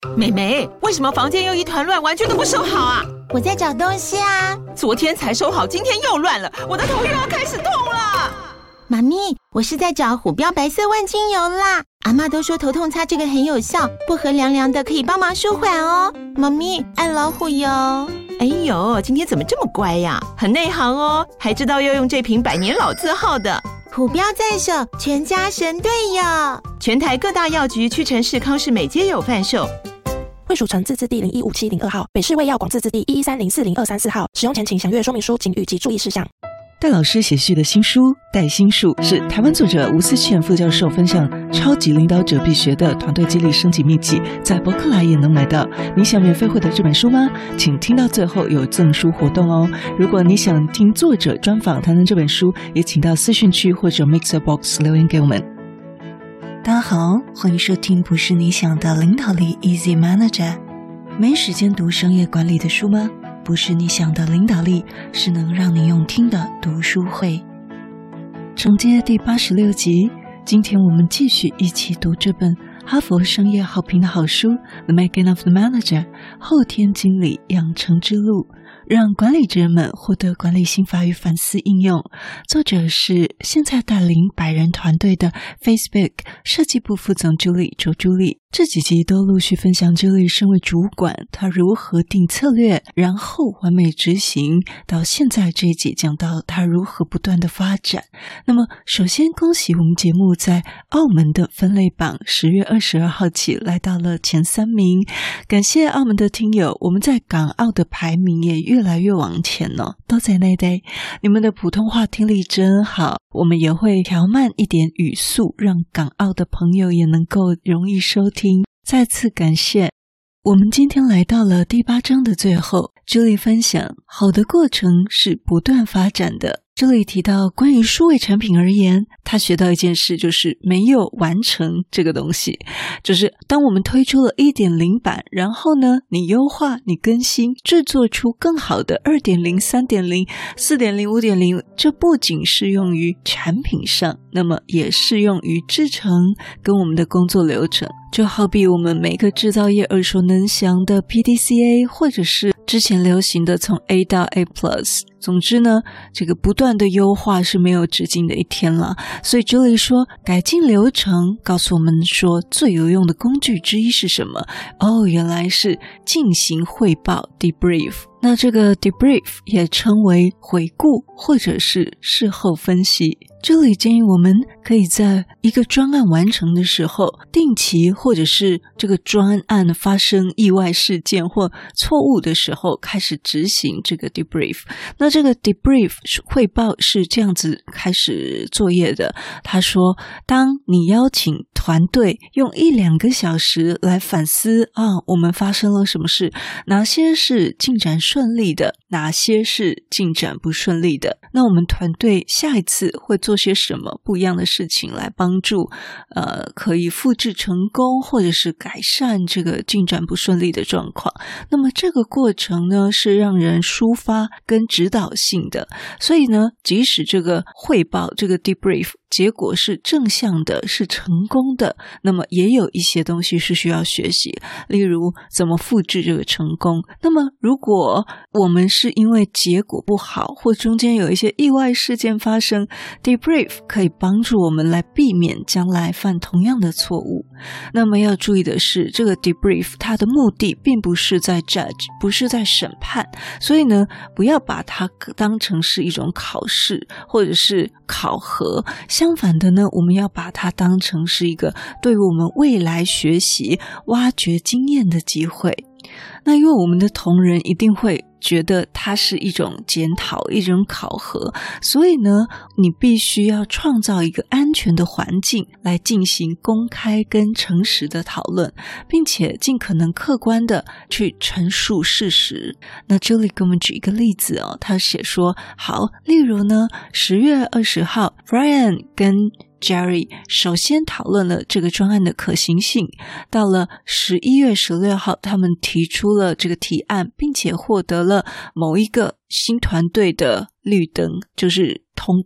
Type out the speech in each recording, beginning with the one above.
妹妹，为什么房间又一团乱，完全都不收好啊？ 我在找东西啊。 昨天才收好，今天又乱了，我的头又要开始痛了。 妈咪，我是在找虎标白色万金油啦。阿嬷都说头痛擦这个很有效，薄荷凉凉的，可以帮忙舒缓哦。妈咪，爱老虎油。 哎呦，今天怎么这么乖呀？很内行哦，还知道要用这瓶百年老字号的。 虎标在手，全家神队友。 全台各大药局、屈臣氏、康士美皆有贩售。 惠蜀城自治地015702号，北市卫药广自治地113040234号。使用前请详阅说明书、警语及注意事项。 戴老师写序的新书《戴心术》是台湾作者吴思倩副教授分享超级领导者必学的团队激励升级秘籍，在博客来也能买到。你想免费获得这本书吗？请听到最后有赠书活动哦。如果你想听作者专访谈谈这本书，也请到私讯区或者 Mixer Box 留言给我们。大家好，欢迎收听不是你想的领导力 Easy Manager。 没时间读商业管理的书吗？不是你想的领导力，是能让你用听的读书会。承接第86集，今天我们继续一起读这本哈佛商业好评的好书 The Making of the Manager 后天经理养成之路，让管理者们获得管理心法与反思应用。作者是现在带领100人团队的 Facebook 设计部副总助理周助理。这几集都陆续分享Julie身为主管，他如何定策略，然后完美执行，到现在这一集讲到他如何不断的发展。那么首先恭喜我们节目在澳门的分类榜10月22号起来到了前3名，感谢澳门的听友，我们在港澳的排名也越来越往前哦，都在那代。你们的普通话听力真好，我们也会调慢一点语速，让港澳的朋友也能够容易收听，再次感谢。我们今天来到了第8章的最后，这里分享好的过程是不断发展的。这里提到关于数位产品而言，他学到一件事，就是没有完成这个东西，就是当我们推出了 1.0 版，然后呢你优化，你更新，制作出更好的 2.0 3.0 4.0 5.0， 这不仅适用于产品上，那么也适用于制程跟我们的工作流程。就好比我们每个制造业耳熟能详的 PDCA， 或者是之前流行的从 A 到 A+， 总之呢这个不断的优化是没有止境的一天了。所以这里说改进流程，告诉我们说最有用的工具之一是什么？原来是进行汇报 debrief。 那这个 debrief 也称为回顾或者是事后分析。这里建议我们可以在一个专案完成的时候，定期或者是这个专案发生意外事件或错误的时候，开始执行这个 debrief。 那这个 debrief 汇报是这样子开始作业的。他说当你邀请团队用1-2个小时来反思我们发生了什么事，哪些是进展顺利的，哪些是进展不顺利的，那我们团队下一次会做些什么不一样的事情来帮助可以复制成功，或者是改善这个进展不顺利的状况。那么这个过程呢是让人抒发跟指导性的，所以呢即使这个汇报这个 debrief 结果是正向的，是成功的，那么也有一些东西是需要学习，例如怎么复制这个成功。那么如果我们是因为结果不好，或中间有一些意外事件发生， debrief 可以帮助我们来避免将来犯同样的错误。那么要注意的是，这个 debrief 它的目的并不是在 judge， 不是在审判，所以呢不要把它当成是一种考试或者是考核，相反的呢我们要把它当成是一个对我们未来学习挖掘经验的机会。那因为我们的同仁一定会觉得它是一种检讨，一种考核，所以呢你必须要创造一个安全的环境来进行公开跟诚实的讨论，并且尽可能客观的去陈述事实。那这里给我们举一个例子他写说，好，例如呢10月20号 Brian 跟Jerry 首先讨论了这个专案的可行性，到了11月16号他们提出了这个提案，并且获得了某一个新团队的绿灯，就是通过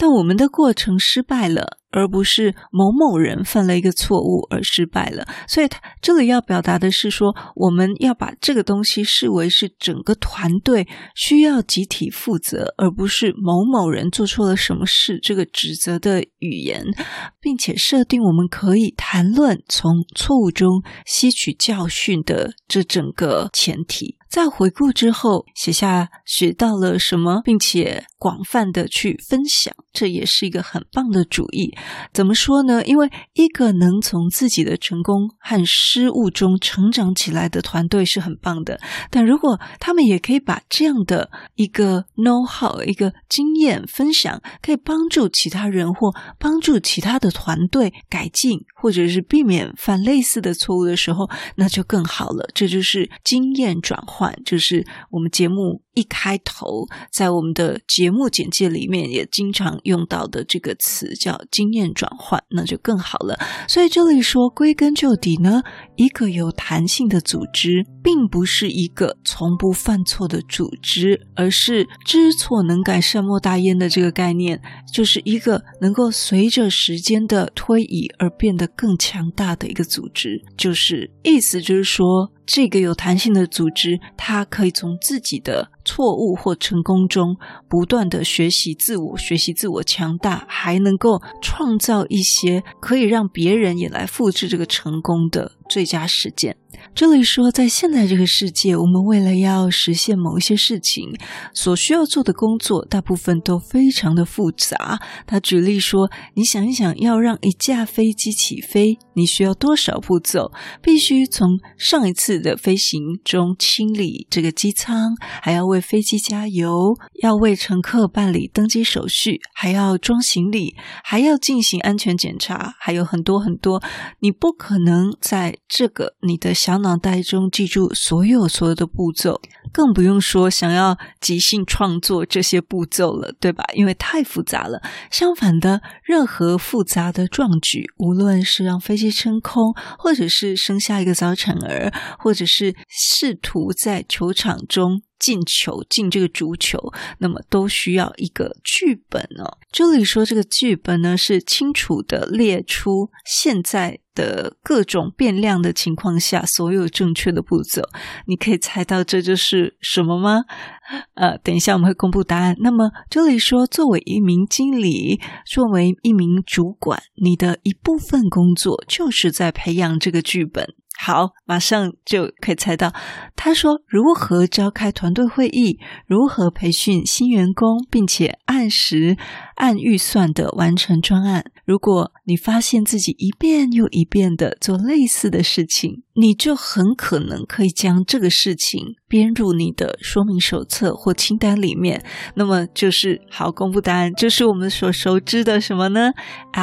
但我们的过程失败了，而不是某某人犯了一个错误而失败了。所以这里要表达的是说，我们要把这个东西视为是整个团队需要集体负责，而不是某某人做错了什么事这个指责的语言，并且设定我们可以谈论从错误中吸取教训的这整个前提。在回顾之后写下学到了什么，并且广泛的去分享，这也是一个很棒的主意。怎么说呢？因为一个能从自己的成功和失误中成长起来的团队是很棒的，但如果他们也可以把这样的一个 know-how 一个经验分享，可以帮助其他人或帮助其他的团队改进，或者是避免犯类似的错误的时候，那就更好了。这就是经验转换，就是我们节目一开头在我们的节目简介里面也经常用到的这个词叫经验转换，那就更好了。所以这里说归根究底呢，一个有弹性的组织并不是一个从不犯错的组织，而是知错能改善莫大焉的这个概念，就是一个能够随着时间的推移而变得更强大的一个组织。就是意思就是说，这个有弹性的组织它可以从自己的错误或成功中不断的学习自我强大，还能够创造一些可以让别人也来复制这个成功的最佳实践。这里说在现在这个世界，我们为了要实现某一些事情所需要做的工作大部分都非常的复杂。他举例说，你想一想，要让一架飞机起飞，你需要多少步骤？必须从上一次的飞行中清理这个机舱，还要为飞机加油，要为乘客办理登机手续，还要装行李，还要进行安全检查，还有很多很多。你不可能在这个你的小脑袋中记住所有的步骤，更不用说想要即兴创作这些步骤了，对吧？因为太复杂了。相反的，任何复杂的壮举，无论是让飞机升空，或者是生下一个早产儿，或者是试图在球场中进这个足球，那么都需要一个剧本哦。这里说这个剧本呢，是清楚的列出现在的各种变量的情况下所有正确的步骤。你可以猜到这就是什么吗？等一下我们会公布答案。那么这里说，作为一名经理，作为一名主管，你的一部分工作就是在培养这个剧本。好，马上就可以猜到，他说如何召开团队会议，如何培训新员工，并且按时按预算的完成专案。如果你发现自己一遍又一遍的做类似的事情，你就很可能可以将这个事情编入你的说明手册或清单里面。那么就是好，公布答案，就是我们所熟知的什么呢？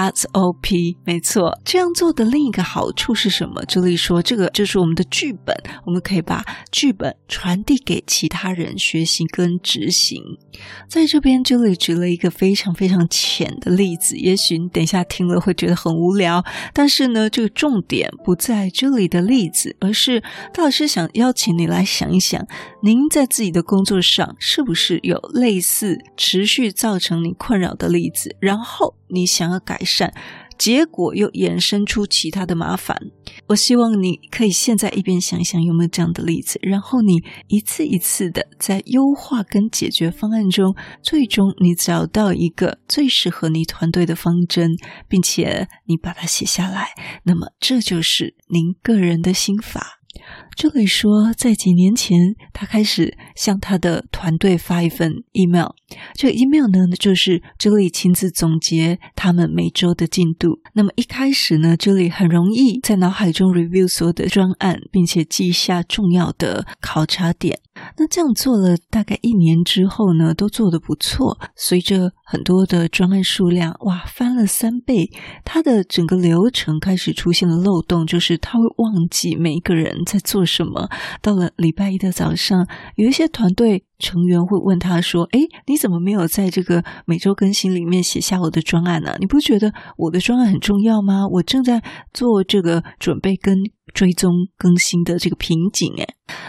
SOP。 没错，这样做的另一个好处是什么？这里说这个就是我们的剧本，我们可以把剧本传递给其他人学习跟执行。在这边这里举了一个非常非常浅的例子，也许你等一下听了会觉得很无聊，但是呢，这个重点不在这里的例子，而是高老师想邀请你来想一想，您在自己的工作上是不是有类似持续造成你困扰的例子，然后你想要改善，结果又衍生出其他的麻烦。我希望你可以现在一边想一想有没有这样的例子，然后你一次一次的在优化跟解决方案中，最终你找到一个最适合你团队的方针，并且你把它写下来，那么这就是您个人的心法。这里说，在几年前他开始向他的团队发一份 email， 这个 email 呢，就是这里亲自总结他们每周的进度。那么一开始呢，这里很容易在脑海中 review 所有的专案，并且记下重要的考察点。那这样做了大概1年之后呢，都做得不错，随着很多的专案数量翻了3倍，他的整个流程开始出现了漏洞，就是他会忘记每一个人在做什么。到了礼拜一的早上，有一些团队成员会问他说，你怎么没有在这个每周更新里面写下我的专案呢？你不觉得我的专案很重要吗？我正在做这个准备跟追踪更新的这个瓶颈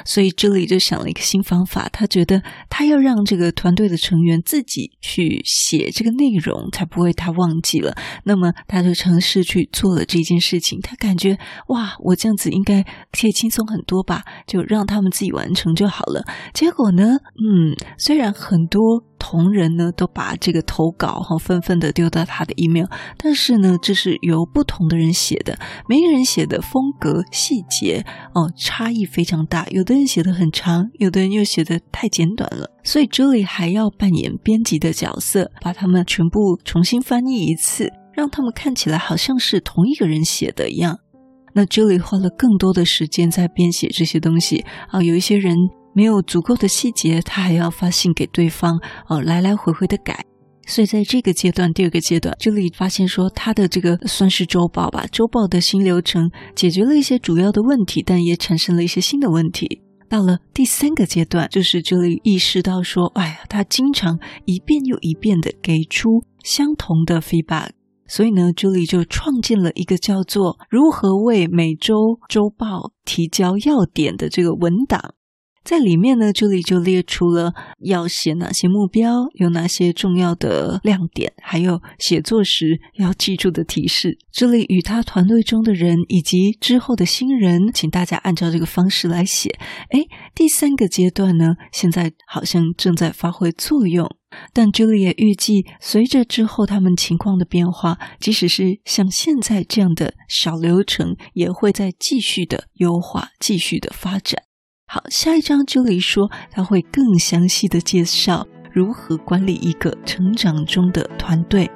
所以这里就想了一个新方法，他觉得他要让这个团队的成员自己去写这个内容，才不会他忘记了。那么他就尝试去做了这件事情，他感觉哇，我这样子应该可以轻松很多吧，就让他们自己完成就好了。结果呢，虽然很多同仁呢都把这个投稿纷纷的丢到他的 email， 但是呢这是由不同的人写的，每个人写的风格细节差异非常大，有的人写得很长，有的人又写得太简短了，所以这里还要扮演编辑的角色，把他们全部重新翻译一次，让他们看起来好像是同一个人写的一样。那 Julie 花了更多的时间在编写这些东西有一些人没有足够的细节，他还要发信给对方来来回回的改。所以在这个阶段，第二个阶段，Julie发现说他的这个算是周报吧，周报的新流程解决了一些主要的问题，但也产生了一些新的问题。到了第三个阶段，就是 Julie 意识到说他经常一遍又一遍的给出相同的 feedback， 所以呢 Julie 就创建了一个叫做如何为每周周报提交要点的这个文档。在里面呢 Julie 就列出了要写哪些目标，有哪些重要的亮点，还有写作时要记住的提示。Julie 与他团队中的人以及之后的新人，请大家按照这个方式来写。第三个阶段呢，现在好像正在发挥作用，但 Julie 也预计随着之后他们情况的变化，即使是像现在这样的小流程也会再继续的优化，继续的发展。好，下一章 Julie 说他会更详细的介绍如何管理一个成长中的团队。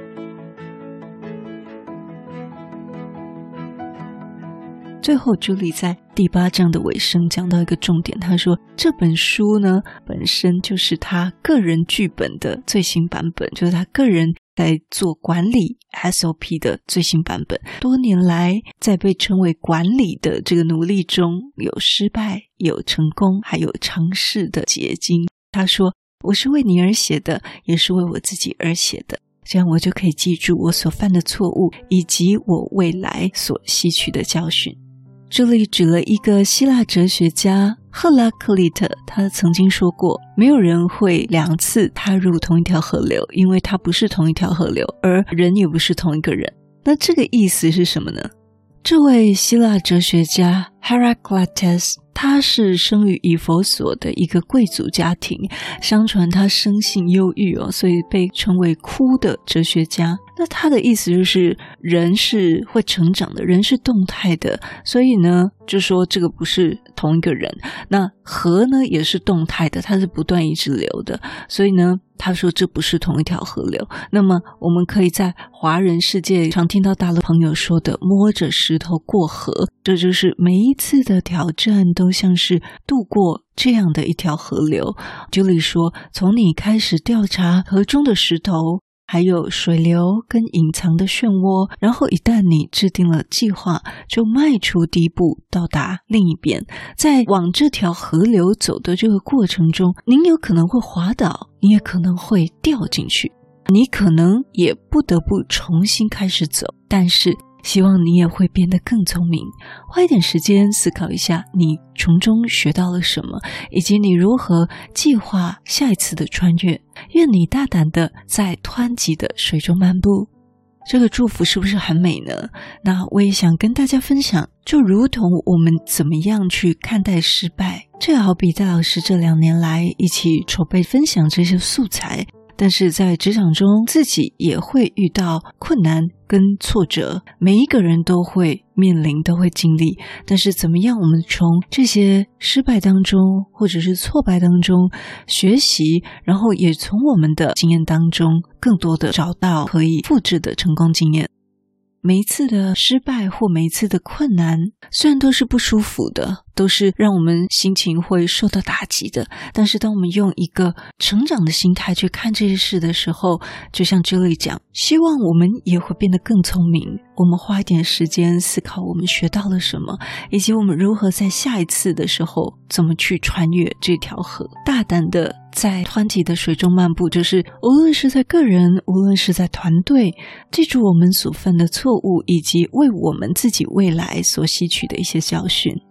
最后 Julie 在第8章的尾声讲到一个重点，他说这本书呢本身就是他个人剧本的最新版本，就是他个人在做管理 SOP 的最新版本。多年来在被称为管理的这个努力中，有失败，有成功，还有尝试的结晶。他说我是为你而写的，也是为我自己而写的，这样我就可以记住我所犯的错误，以及我未来所吸取的教训。这里举了一个希腊哲学家赫拉克利特，他曾经说过，没有人会2次踏入同一条河流，因为它不是同一条河流，而人也不是同一个人。那这个意思是什么呢？这位希腊哲学家 Heraclitus， 他是生于以弗所的一个贵族家庭，相传他生性忧郁所以被称为哭的哲学家。那他的意思就是人是会成长的，人是动态的，所以呢就说这个不是同一个人。那河呢也是动态的，它是不断一直流的，所以呢他说这不是同一条河流。那么我们可以在华人世界常听到大陆朋友说的摸着石头过河，这就是每一次的挑战都像是渡过这样的一条河流。Julie 说从你开始调查河中的石头，还有水流跟隐藏的漩涡，然后一旦你制定了计划，就迈出第一步到达另一边。在往这条河流走的这个过程中，您有可能会滑倒，你也可能会掉进去，你可能也不得不重新开始走，但是希望你也会变得更聪明，花一点时间思考一下你从中学到了什么，以及你如何计划下一次的穿越。愿你大胆的在湍急的水中漫步。这个祝福是不是很美呢？那我也想跟大家分享，就如同我们怎么样去看待失败，这好比戴老师这2年来一起筹备分享这些素材，但是在职场中自己也会遇到困难跟挫折，每一个人都会面临，都会经历。但是怎么样我们从这些失败当中或者是挫败当中学习，然后也从我们的经验当中更多的找到可以复制的成功经验。每一次的失败或每一次的困难虽然都是不舒服的，都是让我们心情会受到打击的，但是当我们用一个成长的心态去看这些事的时候，就像 Julie 讲，希望我们也会变得更聪明，我们花一点时间思考我们学到了什么，以及我们如何在下一次的时候怎么去穿越这条河，大胆的在湍急的水中漫步，就是无论是在个人，无论是在团队，记住我们所犯的错误，以及为我们自己未来所吸取的一些教训。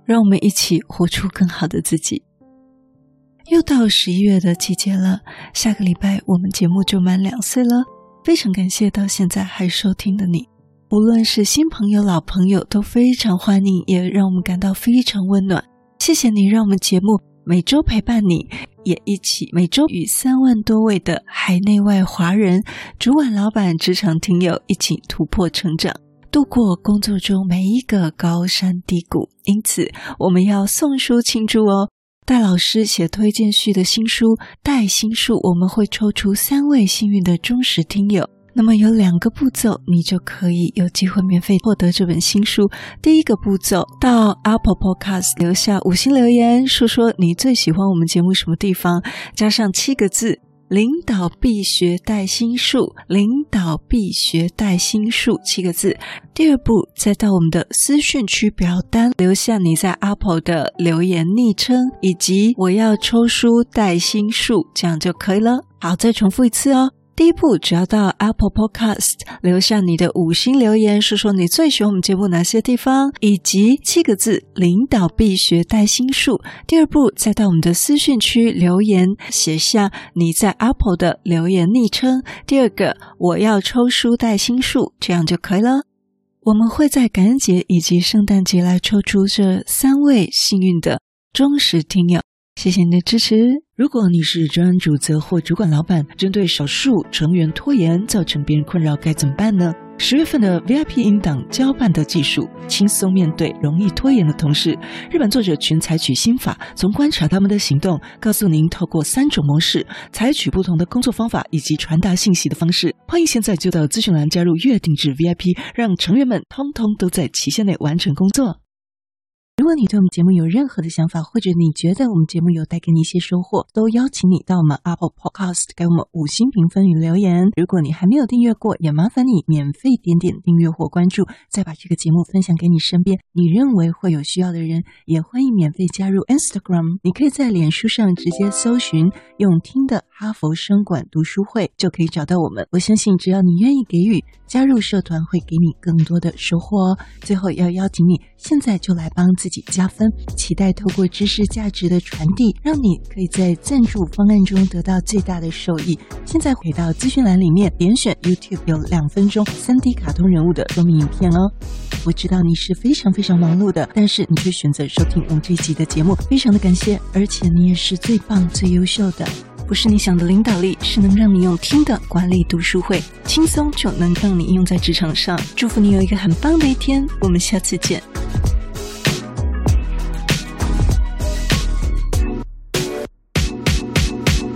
让我们一起活出更好的自己。又到11月的季节了，下个礼拜我们节目就满2岁了，非常感谢到现在还收听的你，无论是新朋友老朋友都非常欢迎，也让我们感到非常温暖。谢谢你让我们节目每周陪伴你，也一起每周与3万多位的海内外华人、主管老板、职场听友一起突破成长，度过工作中每一个高山低谷。因此我们要送书庆祝哦。戴老师写推荐序的新书《带心术》，我们会抽出3位幸运的忠实听友。那么有2个步骤，你就可以有机会免费获得这本新书。第一个步骤，到 Apple Podcast 留下5星留言，说说你最喜欢我们节目什么地方，加上7个字，领导必学带心术，领导必学带心术7个字。第二步，再到我们的私讯区表单留下你在 Apple 的留言昵称以及我要抽书带心术，这样就可以了。好，再重复一次哦。第一步，只要到 Apple Podcast 留下你的5星留言，说说你最喜欢我们节目哪些地方，以及7个字领导必学带心术。第二步，再到我们的私讯区留言，写下你在 Apple 的留言昵称。第二个，我要抽书带心术，这样就可以了。我们会在感恩节以及圣诞节来抽出这3位幸运的忠实听友。谢谢你的支持。如果你是专案主责或主管老板，针对少数成员拖延造成别人困扰该怎么办呢？10月份的 VIP 音档交办的技术，轻松面对容易拖延的同事。日本作者群采取心法，从观察他们的行动，告诉您透过3种模式，采取不同的工作方法以及传达信息的方式。欢迎现在就到资讯栏加入月定制 VIP， 让成员们通通都在期限内完成工作。如果你对我们节目有任何的想法，或者你觉得我们节目有带给你一些收获，都邀请你到我们 Apple Podcast 给我们5星评分与留言。如果你还没有订阅过，也麻烦你免费点点订阅或关注，再把这个节目分享给你身边你认为会有需要的人。也欢迎免费加入 Instagram， 你可以在脸书上直接搜寻用听的哈佛商管读书会，就可以找到我们。我相信只要你愿意给予，加入社团会给你更多的收获哦。最后要邀请你现在就来帮自己加分，期待透过知识价值的传递，让你可以在赞助方案中得到最大的受益。现在回到资讯栏里面，点选 YouTube 有2分钟 3D 卡通人物的说明影片哦。我知道你是非常非常忙碌的，但是你却选择收听我们这一集的节目，非常的感谢，而且你也是最棒最优秀的。不是你想的领导力，是能让你用听的管理读书会，轻松就能让你用在职场上。祝福你有一个很棒的一天，我们下次见。